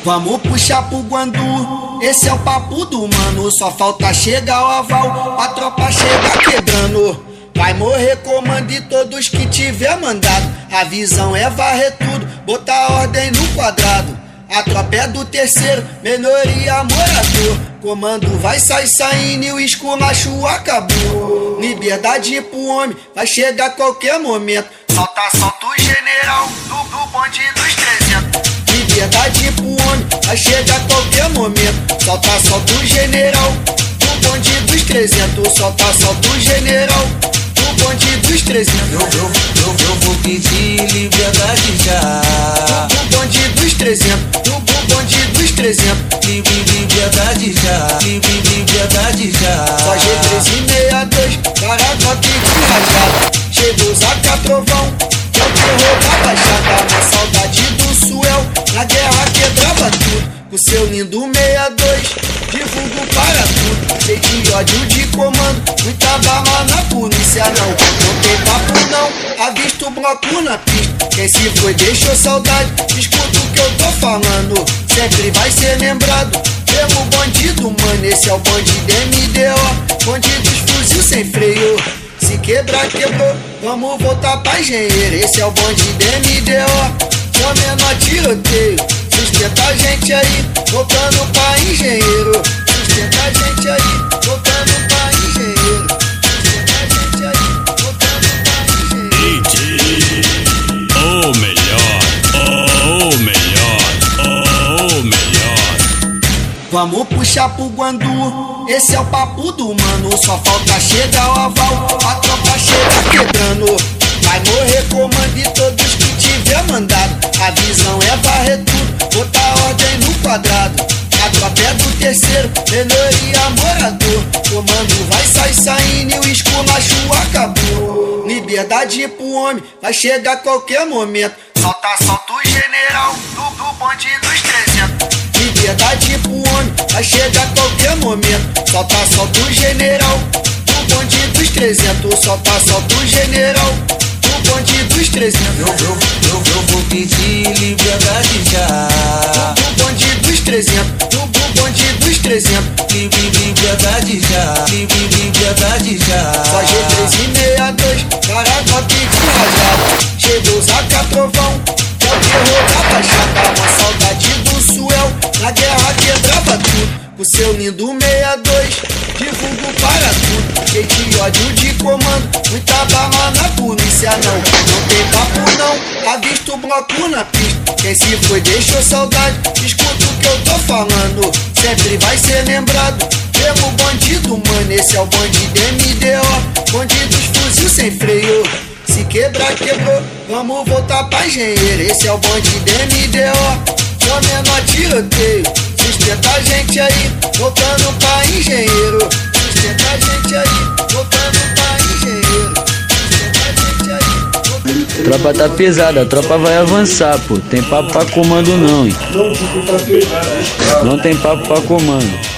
Vamos puxar pro Guandu, esse é o papo do mano. Só falta chegar o aval, a tropa chega quebrando. Vai morrer comando e todos que tiver mandado. A visão é varrer tudo, botar ordem no quadrado. A tropa é do terceiro, minoria morador. Comando vai sair saindo e o esculacho acabou. Liberdade pro homem, vai chegar a qualquer momento. Solta o general do bonde dos 300. Liberdade pro homem, vai chegar a qualquer momento. Solta o general do bonde dos 300. Solta o general do bonde dos 300. Eu vou pedir liberdade já. Do bonde dos 300. Do bonde dos 300. Liberdade já. Liberdade já. Só G362, Caracote e rajada. Chegou Zaca Trovão, que é o terror da baixada. Na saudade do Suel, na guerra quebrava tudo. Com seu lindo 62, divulgo para tudo. Cheio de ódio de comando, muita bala na polícia. Não tem papo não, avista o bloco na pista. Quem se foi deixou saudade, escuta o que eu tô falando. Sempre vai ser lembrado pelo bandido, mano. Esse é o bandido MDO, bandido dos fuzil sem freio. Se quebrar, quebrou, vamos voltar pra engenheiro. Esse é o bandido MDO, só menor tiroteio. Sustenta a gente aí, voltando pra engenheiro. Sustenta a gente aí, voltando pra engenheiro. Sustenta a gente aí, voltando pra engenheiro. DJ, o melhor, o melhor. Vamos puxar pro Guandu, esse é o papo do mano. Só falta chegar o aval, a tropa chega quebrando. Vai morrer comando e todos que tiver mandado. A visão é varrer tudo, botar ordem no quadrado. A tropa é do terceiro, minoria morador. Comando vai sair saindo e o esculacho acabou. Liberdade pro homem, vai chegar a qualquer momento. Solta o general do bonde dos 300. Liberdade pro homem, vai chegar a qualquer momento. Solta o general do bonde dos 300. Solta o general do bonde dos 300. Eu vou pedir liberdade já. Do bonde dos 300. Do bonde dos 300. Liberdade já. Liberdade já. Só G362, Caracote e rajada. Chegou Zaca Trovão, que é o terror da baixada. Na saudade do Suel, na guerra quebrava tudo. Com seu lindo 62, divulgo para tudo. Cheio de ódio de comando, muita bala na polícia. Não tem papo não, avista o bloco na pista. Quem se foi deixou saudade, escuta o que eu tô falando. Sempre vai ser lembrado pelo bandido, mano. Esse é o bandido MDO, bandido dos fuzil sem freio. Se quebrar, quebrou, vamos voltar pra engenheiro. Esse é o bandido MDO, só menor tiroteio. Sustenta a gente aí, voltando pra engenheiro. Sustenta a gente aí, voltando pra engenheiro. Sustenta a gente aí, voltando. Tropa tá pesada, a tropa vai avançar, pô. Tem papo pra comando não, hein? Não tem papo pra comando.